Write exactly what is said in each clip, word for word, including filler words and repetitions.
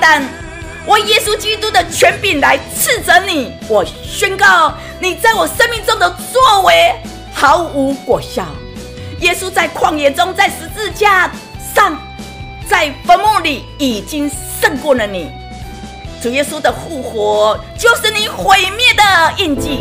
但我耶稣基督的权柄来斥责你。我宣告，你在我生命中的作为毫无果效。耶稣在旷野中，在十字架上，在坟墓里已经胜过了你。主耶稣的复活就是你毁灭的印记。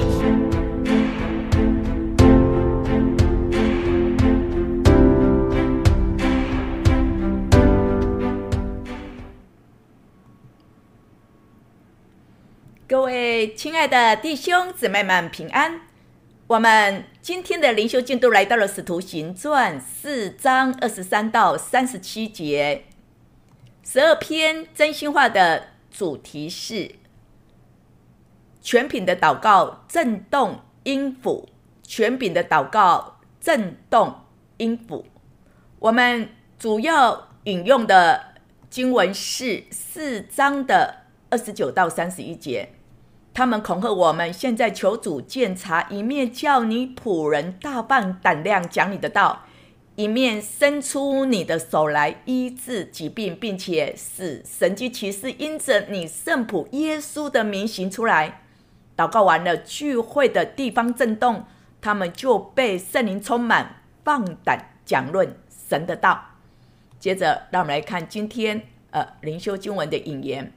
各位亲爱的弟兄姊妹们平安。我们今天的灵修进度来到了使徒行传四章二十三到三十七节。十二篇真心话的主题是权柄的祷告震动音符，权柄的祷告震动音符。我们主要引用的经文是四章的二十九到三十一节。他们恐吓我们，现在求主鉴察，一面叫你仆人大放胆量讲你的道，一面伸出你的手来医治疾病，并且使神迹奇事因着你圣仆耶稣的名行出来。祷告完了，聚会的地方震动，他们就被圣灵充满，放胆讲论神的道。接着让我们来看今天呃灵修经文的引言。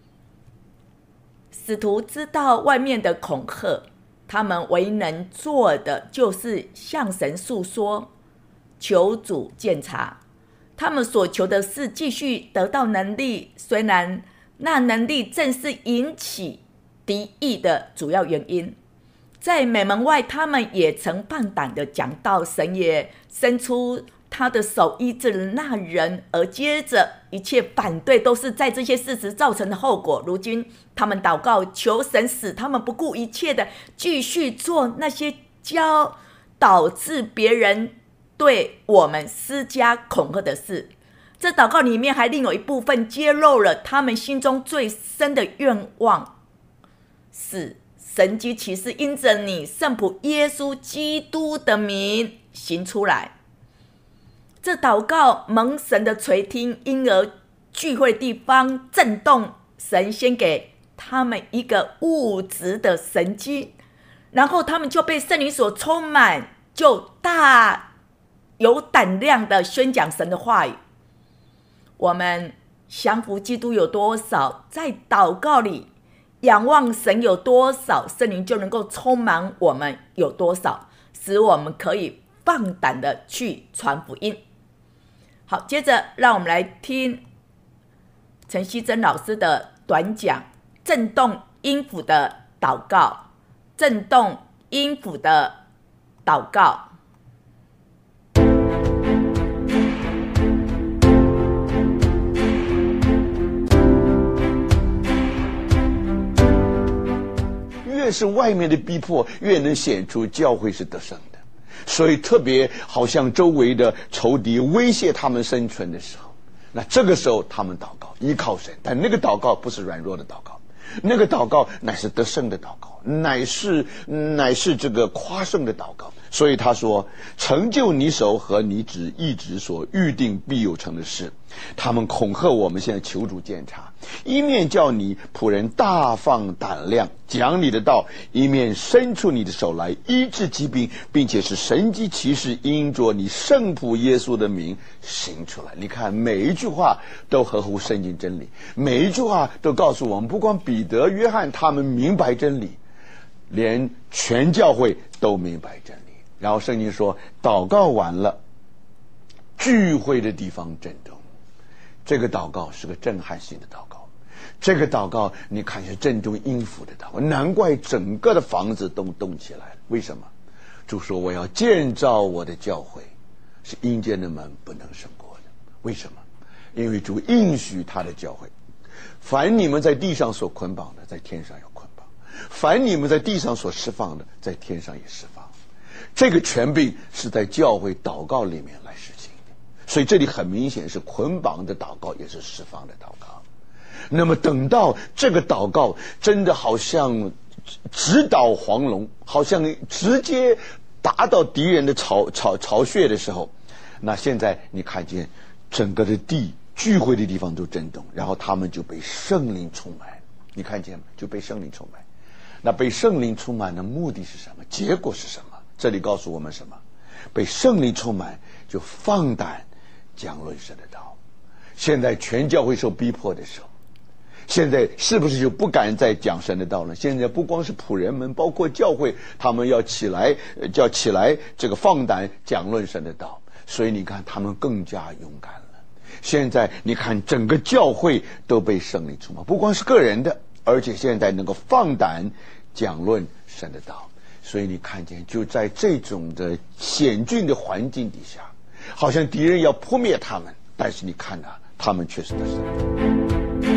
使徒知道外面的恐吓，他们唯能做的就是向神诉说，求主鉴察。他们所求的是继续得到能力，虽然那能力正是引起敌意的主要原因。在美门外，他们也曾放胆的讲道，神也伸出他的手医治了那人，而接着一切反对都是在这些事实造成的后果。如今他们祷告求神使他们不顾一切的继续做那些教导致别人对我们施加恐吓的事。这祷告里面还另有一部分揭露了他们心中最深的愿望，是神迹奇事因着你圣仆耶稣基督的名行出来。这祷告蒙神的垂听，因而聚会地方震动。神先给他们一个物质的神迹，然后他们就被圣灵所充满，就大有胆量的宣讲神的话语。我们降服基督有多少，在祷告里仰望神有多少，圣灵就能够充满我们有多少，使我们可以放胆的去传福音。好，接着让我们来听陈希珍老师的短讲，震动音符的祷告，震动音符的祷告。 越是外面的逼迫，越能显出教会是得胜的。所以特别好像周围的仇敌威胁他们生存的时候，那这个时候他们祷告依靠神，但那个祷告不是软弱的祷告，那个祷告乃是得胜的祷告，乃是乃是这个夸胜的祷告。所以他说，成就你手和你指一直所预定必有成的事。他们恐吓我们，现在求主鉴察，一面叫你仆人大放胆量讲你的道，一面伸出你的手来医治疾病，并且是神迹奇事因着你圣仆耶稣的名行出来。你看每一句话都合乎圣经真理，每一句话都告诉我们，不光彼得约翰他们明白真理，连全教会都明白真理。然后圣经说，祷告完了，聚会的地方震动。这个祷告是个震撼性的祷告，这个祷告你看是震动音符的祷告，难怪整个的房子都动起来了。为什么？主说我要建造我的教会，是阴间的门不能胜过的。为什么？因为主应许他的教会，凡你们在地上所捆绑的，在天上要捆绑；凡你们在地上所释放的，在天上也释放。这个权柄是在教会祷告里面来实行的，所以这里很明显是捆绑的祷告，也是释放的祷告。那么等到这个祷告真的好像直捣黄龙，好像直接达到敌人的巢巢巢穴的时候，那现在你看见整个的地聚会的地方都震动，然后他们就被圣灵充满。你看见吗？就被圣灵充满。那被圣灵充满的目的是什么？结果是什么？这里告诉我们什么？被圣灵充满，就放胆讲论神的道。现在全教会受逼迫的时候，现在是不是就不敢再讲神的道了？现在不光是仆人们，包括教会，他们要起来，叫起来这个放胆讲论神的道。所以你看，他们更加勇敢了。现在你看，整个教会都被圣灵充满，不光是个人的，而且现在能够放胆讲论神的道。所以你看见，就在这种的险峻的环境底下，好像敌人要扑灭他们，但是你看啊，他们却是得胜的。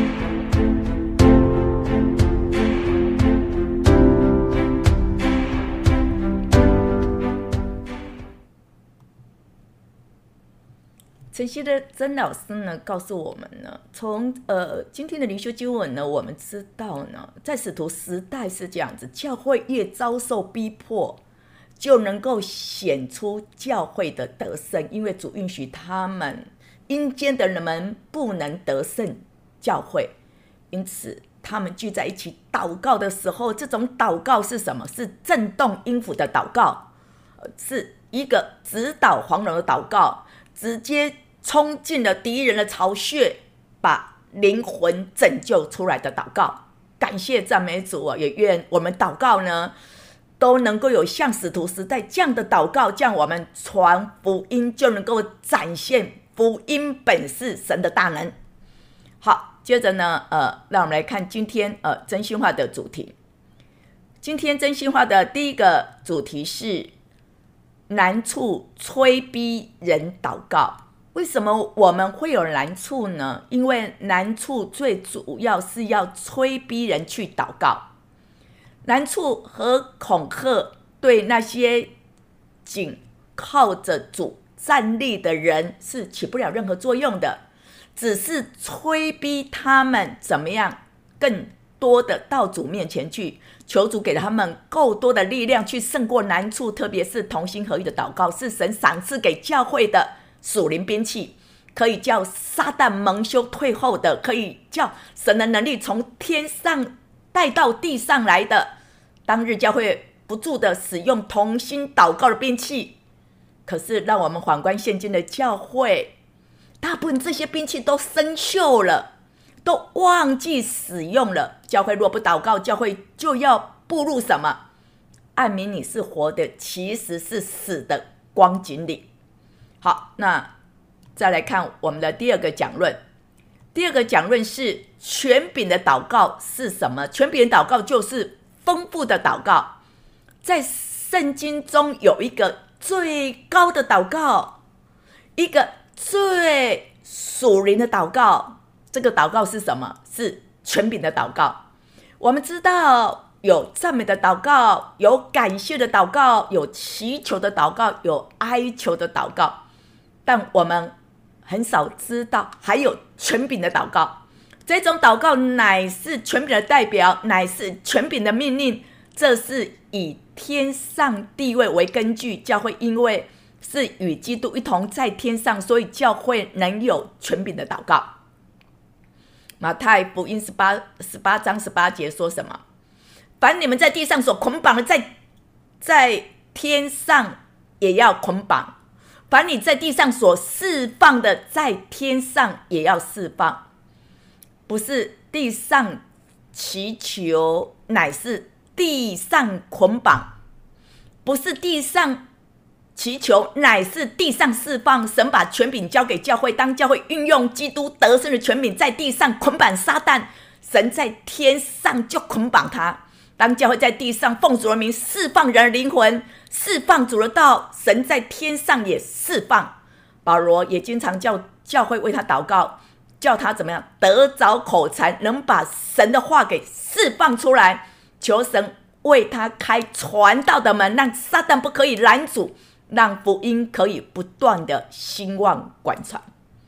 陈希的曾老师呢告诉我们呢，从呃今天的灵修经文呢，我们知道呢，在使徒时代是这样子，教会越遭受逼迫，就能够显出教会的得胜，因为主允许他们阴间的人们不能得胜教会，因此他们聚在一起祷告的时候，这种祷告是什么？是震动音符的祷告，是一个直捣黄龙的祷告，直接冲进了敌人的巢穴，把灵魂拯救出来的祷告。感谢赞美主啊！也愿我们祷告呢，都能够有像使徒时代这样的祷告，这样我们传福音就能够展现福音本是神的大能。好，接着呢，呃，让我们来看今天呃真心话的主题。今天真心话的第一个主题是难处催逼人祷告。为什么我们会有难处呢？因为难处最主要是要催逼人去祷告。难处和恐吓对那些仅靠着主站立的人是起不了任何作用的，只是催逼他们怎么样更多的到主面前去，求主给他们够多的力量去胜过难处，特别是同心合一的祷告，是神赏赐给教会的属灵兵器，可以叫撒旦蒙羞退后的，可以叫神的能力从天上带到地上来的。当日教会不住的使用同心祷告的兵器，可是让我们反观现今的教会，大部分这些兵器都生锈了，都忘记使用了。教会若不祷告，教会就要步入什么？暗明你是活的，其实是死的光景里。好，那再来看我们的第二个讲论。第二个讲论是权柄的祷告是什么？权柄的祷告就是丰富的祷告。在圣经中有一个最高的祷告，一个最属灵的祷告。这个祷告是什么？是权柄的祷告。我们知道有赞美的祷告，有感谢的祷告，有祈求的祷告，有哀求的祷告，但我们很少知道还有权柄的祷告。这种祷告乃是权柄的代表，乃是权柄的命令，这是以天上地位为根据。教会因为是与基督一同在天上，所以教会能有权柄的祷告。马太福音十八十八章十八节说什么？凡你们在地上所捆绑的，在在天上也要捆绑；凡你在地上所释放的，在天上也要释放。不是地上祈求，乃是地上捆绑；不是地上祈求，乃是地上释放。神把权柄交给教会，当教会运用基督得胜的权柄在地上捆绑撒旦，神在天上就捆绑他。当教会在地上奉主的名释放人的灵魂，释放主的道，神在天上也释放。保罗也经常叫教会为他祷告，叫他怎么样得着口才，能把神的话给释放出来，求神为他开传道的门，让撒旦不可以拦阻，让福音可以不断的兴旺广传。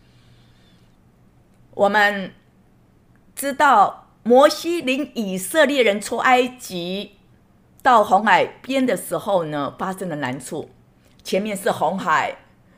我们知道摩西领以色列人出埃及到红海边的时候呢，发生了难处。前面是红海，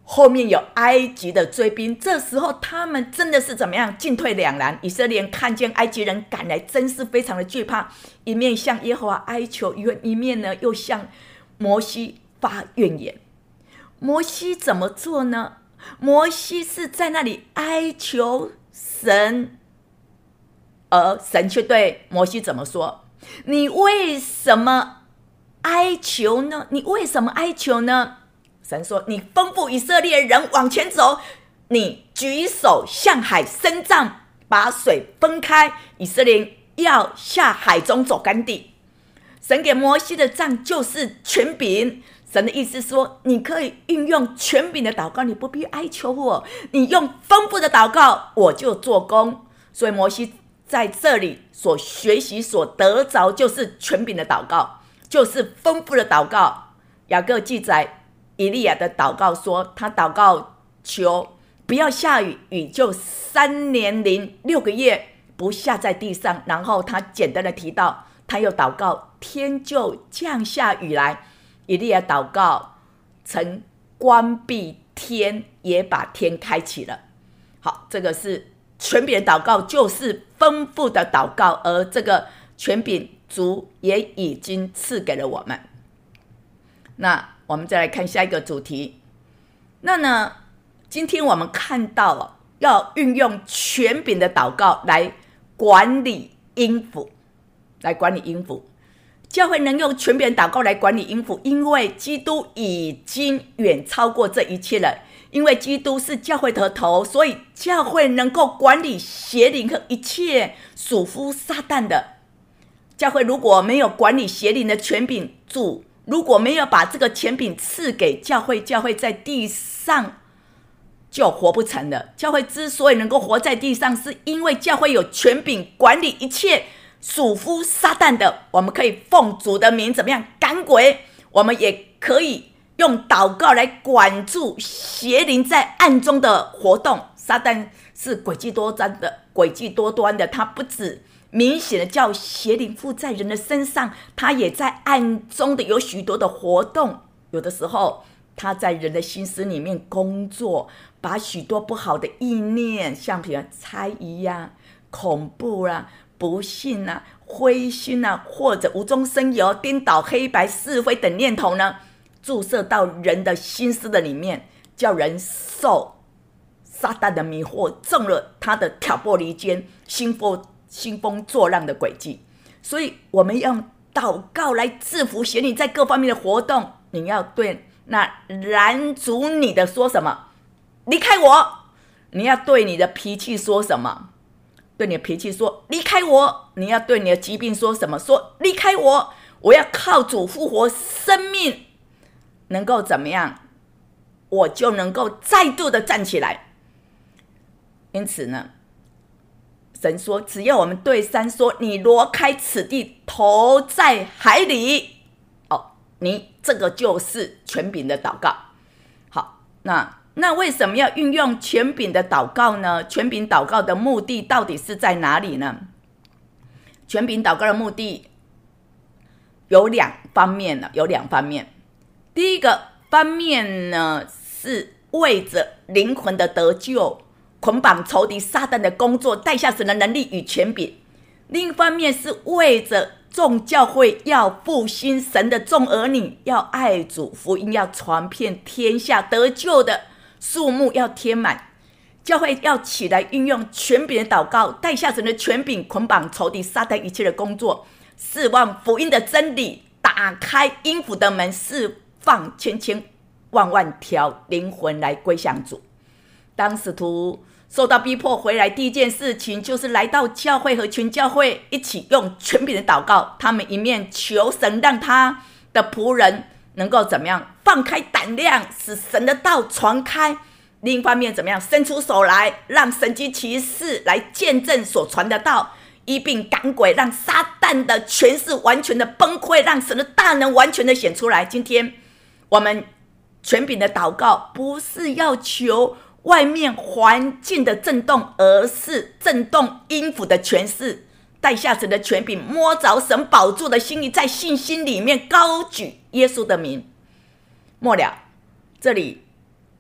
后面有埃及的追兵，这时候他们真的是怎么样？进退两难。以色列人看见埃及人赶来，真是非常的惧怕，一面向耶和华哀求，一面呢又向摩西发怨言。摩西怎么做呢？摩西是在那里哀求神，而神却对摩西怎么说？你为什么哀求呢？你为什么哀求呢？神说，你吩咐以色列人往前走，你举手向海伸杖，把水分开，以色列人要下海中走干地。神给摩西的杖就是权柄，神的意思说，你可以运用权柄的祷告，你不必哀求我，你用吩咐的祷告，我就做工。所以摩西在这里所学习所得着就是权柄的祷告，就是吩咐的祷告。雅各记载以利亚的祷告说，他祷告求不要下雨，雨就三年零六个月不下在地上。然后他简单的提到，他又祷告天就降下雨来。以利亚祷告曾关闭天，也把天开启了。好，这个是权柄的祷告，就是吩咐的祷告，而这个权柄主也已经赐给了我们。那我们再来看下一个主题。那呢，今天我们看到了要运用权柄的祷告来管理阴府，来管理阴府。教会能用权柄的祷告来管理阴府，因为基督已经远超过这一切了。因为基督是教会的头，所以教会能够管理邪灵和一切属乎撒旦的。教会如果没有管理邪灵的权柄，主如果没有把这个权柄赐给教会，教会在地上就活不成了。教会之所以能够活在地上，是因为教会有权柄管理一切属乎撒旦的。我们可以奉主的名怎么样赶鬼，我们也可以用祷告来管住邪灵在暗中的活动。撒旦是诡计多端的，诡计多端的，他不止明显的叫邪灵附在人的身上，他也在暗中的有许多的活动。有的时候他在人的心思里面工作，把许多不好的意念，像比如猜疑啊、恐怖啊、不信啊、灰心啊，或者无中生有、颠倒黑白是非等念头呢，注射到人的心思的里面，叫人受撒旦的迷惑，中了他的挑拨离间、兴风兴风作浪的诡计。所以我们要用祷告来制服邪灵在各方面的活动。你要对那拦阻你的说什么？离开我！你要对你的脾气说什么？对你的脾气说离开我！你要对你的疾病说什么？说离开我！我要靠主复活生命，能够怎么样？我就能够再度的站起来。因此呢，神说，只要我们对山说，你挪开此地，投在海里，哦，你这个就是权柄的祷告。好，那那为什么要运用权柄的祷告呢？权柄祷告的目的到底是在哪里呢？权柄祷告的目的有两方面呢，有两方面。第一个方面呢，是为着灵魂的得救，捆绑仇敌撒旦的工作，带下神的能力与权柄。另一方面是为着众教会要复兴神的众儿女，要爱主，福音要传遍天下，得救的数目要填满。教会要起来运用权柄的祷告，带下神的权柄，捆绑仇敌撒旦一切的工作，释放福音的真理，打开阴府的门，释放千千万万条灵魂来归向主。当使徒受到逼迫回来，第一件事情就是来到教会和全教会一起用权柄的祷告。他们一面求神让他的仆人能够怎么样放开胆量，使神的道传开；另一方面怎么样伸出手来，让神迹奇事来见证所传的道，医病赶鬼，让撒旦的权势完全的崩溃，让神的大能完全的显出来。今天我们权柄的祷告不是要求外面环境的震动，而是震动阴府的权势，带下神的权柄，摸着神宝座的心意，在信心里面高举耶稣的名。末了，这里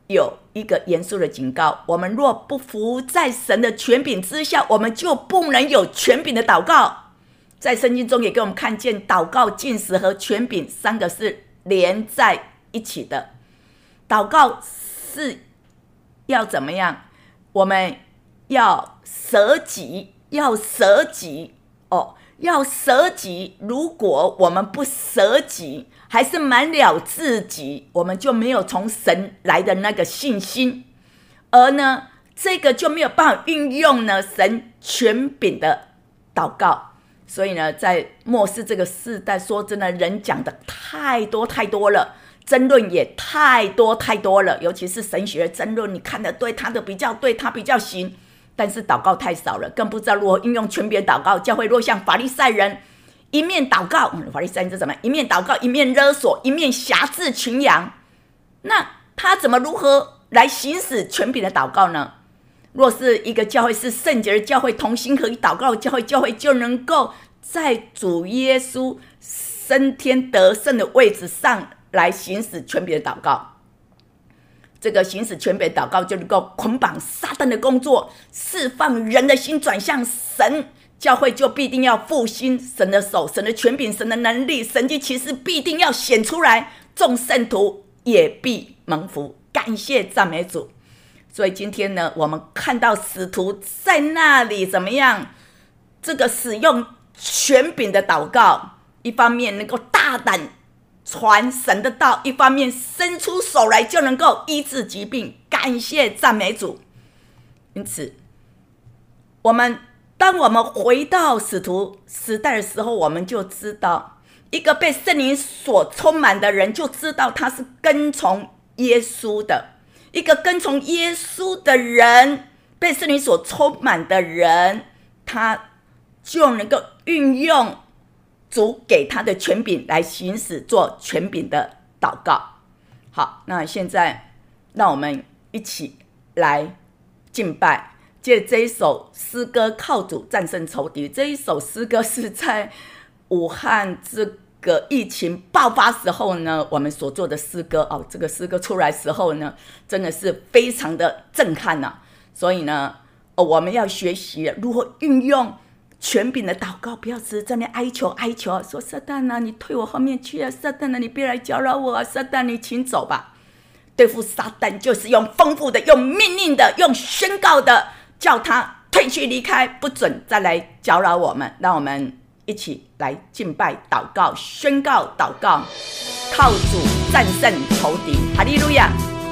有一个严肃的警告，我们若不服在神的权柄之下，我们就不能有权柄的祷告。在圣经中也给我们看见，祷告、禁食和权柄三个是连在一起的。祷告是要怎么样？我们要舍己，要舍己哦，要舍己。如果我们不舍己，还是满了自己，我们就没有从神来的那个信心，而呢，这个就没有办法运用呢神权柄的祷告。所以呢，在末世这个世代，说真的，人讲的太多太多了，争论也太多太多了，尤其是神学争论，你看的对，他的比较对，他比较行，但是祷告太少了，更不知道如何运用权柄祷告。教会若像法利赛人一面祷告，嗯、法利赛人是怎么样？一面祷告，一面勒索，一面辖制群羊，那他怎么如何来行使权柄的祷告呢？若是一个教会是圣洁的教会，同心合一祷告的教会，教会就能够在主耶稣升天得胜的位置上来行使权柄的祷告。这个行使权柄的祷告就能够捆绑撒旦的工作，释放人的心转向神，教会就必定要复兴，神的手、神的权柄、神的能力、神迹奇事必定要显出来，众圣徒也必蒙福。感谢赞美主。所以今天呢，我们看到使徒在那里怎么样，这个使用权柄的祷告，一方面能够大胆传神的道，一方面伸出手来就能够医治疾病。感谢赞美主。因此我们当我们回到使徒时代的时候，我们就知道一个被圣灵所充满的人，就知道他是跟从耶稣的。一个跟从耶稣的人，被圣灵所充满的人，他就能够运用主给他的权柄来行使做权柄的祷告。好，那现在让我们一起来敬拜，借这一首诗歌靠主战胜仇敌。这一首诗歌是在武汉这个疫情爆发时候呢，我们所做的诗歌哦，这个诗歌出来时候呢，真的是非常的震撼呐、啊。所以呢、哦，我们要学习如何运用权柄的祷告，不要只是在那哀求哀求，说撒旦啊，你退我后面去啊！撒旦啊，你别来搅扰我啊！撒旦，你请走吧。对付撒旦就是用丰富的、用命令的、用宣告的，叫他退去离开，不准再来搅扰我们。让我们一起来敬拜、祷告、宣告、祷告，靠主战胜仇敌。哈利路亚！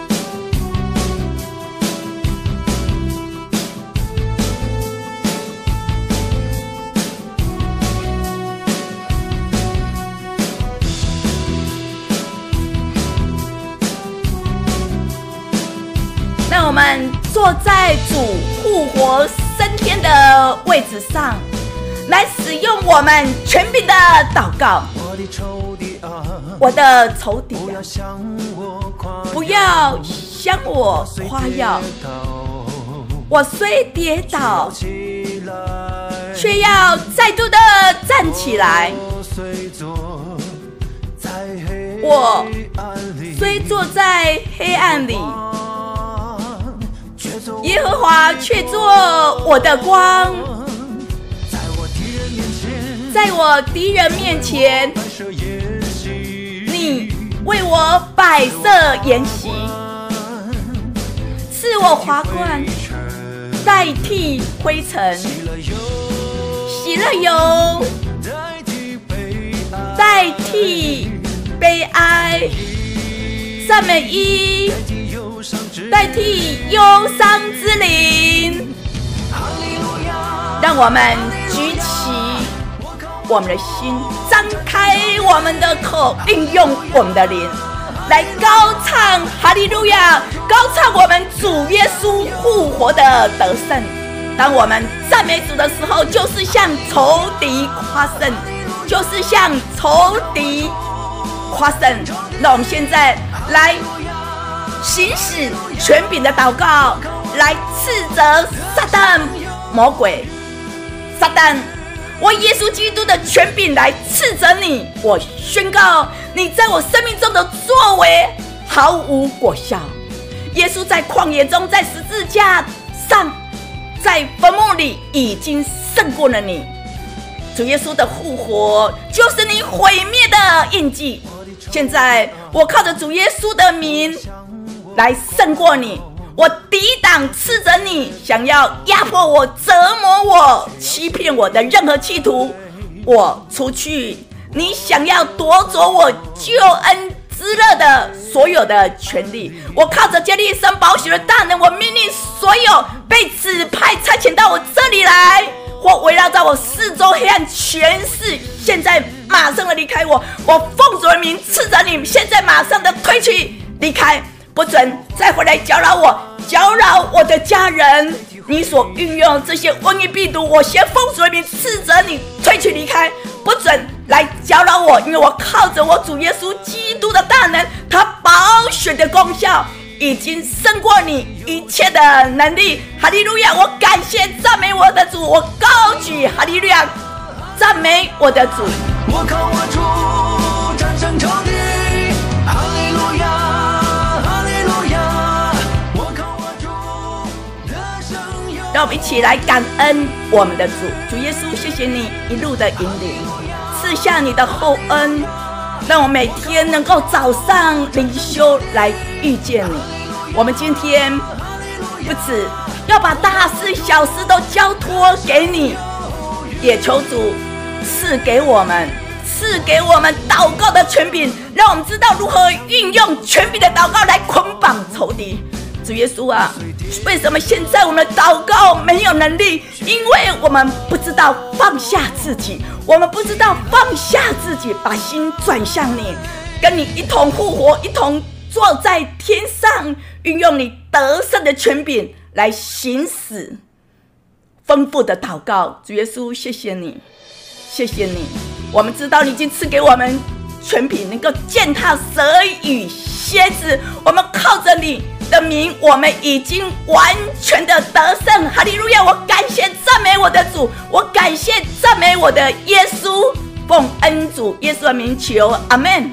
让我们坐在主复活升天的位置上，来使用我们权柄的祷告。我的仇敌啊，不要向我夸耀，我虽跌倒，却要再度的站起来。我虽坐在黑暗里，耶和华却做我的光，在我敌人面前，你为我摆设筵席，赐我华冠代替灰尘，喜乐油代替悲哀，赞美衣代替忧伤之灵。让我们举起我们的心，张开我们的口，运用我们的灵来高唱哈利路亚，高唱我们主耶稣复活的得胜。当我们赞美主的时候，就是向仇敌夸胜，就是向仇敌夸胜。那我们现在来行使权柄的祷告，来斥责撒旦魔鬼。撒旦，我耶稣基督的权柄来斥责你，我宣告你在我生命中的作为毫无果效。 耶稣在旷野中，在十字架上，在坟墓里已经胜过了你。主耶稣的复活就是你毁灭的印记。现在我靠着主耶稣的名来胜过你，我抵挡斥责你想要压迫我、折磨我、欺骗我的任何企图，我除去你想要夺走我救恩之乐的所有的权利。我靠着加利生宝血的大能，我命令所有被指派差遣到我这里来或围绕在我四周黑暗权势，现在马上的离开我。我奉主的名斥责你，现在马上的退去离开，不准再回来搅扰我，搅扰我的家人。你所运用这些瘟疫病毒，我先奉主的名斥责你，退去离开，不准来搅扰我，因为我靠着我主耶稣基督的大能，他宝血的功效已经胜过你一切的能力。哈利路亚！我感谢赞美我的主，我高举哈利路亚，赞美我的主。 我靠我主战胜仇敌，哈利路亚，哈利路亚！我靠我主得胜有。 让我们一起来感恩我们的主，主耶稣，谢谢你一路的引领，赐下你的厚恩，让我每天能够早上灵修来遇见你。我们今天不止要把大事小事都交托给你，也求主赐给我们赐给我们祷告的权柄，让我们知道如何运用权柄的祷告来捆绑仇敌。主耶稣啊，为什么现在我们的祷告没有能力？因为我们不知道放下自己，我们不知道放下自己，把心转向你，跟你一同复活，一同坐在天上，运用你得胜的权柄来行使丰富的祷告。主耶稣，谢谢你，谢谢你，我们知道你已经赐给我们权柄，能够践踏蛇与蝎子。我们靠着你的名，我们已经完全的得胜。哈利路亚！我感谢赞美我的主，我感谢赞美我的耶稣，奉恩主耶稣的名求，阿们。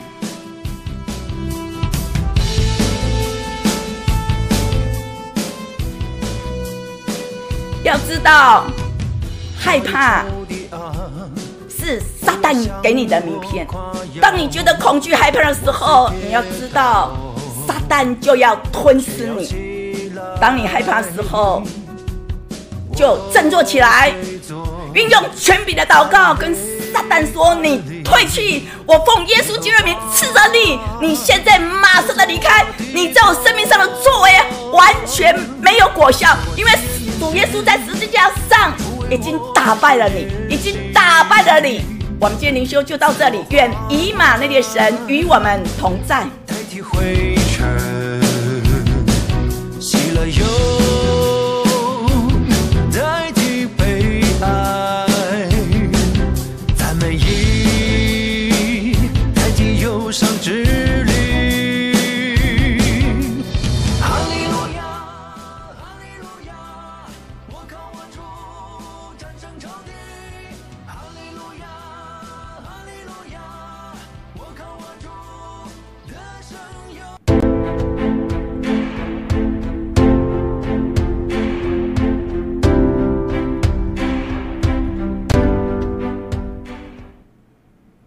要知道，害怕是撒旦给你的名片。当你觉得恐惧害怕的时候，你要知道撒旦就要吞噬你。当你害怕的时候，就振作起来，运用权柄的祷告，跟撒旦说：你退去，我奉耶稣基督的名斥责你，你现在马上的离开，你在我生命上的作为完全没有果效，因为主耶稣在十字架上已经打败了你，已经打败了你。我们今天灵修就到这里，愿以马内利的神与我们同在。 代替灰尘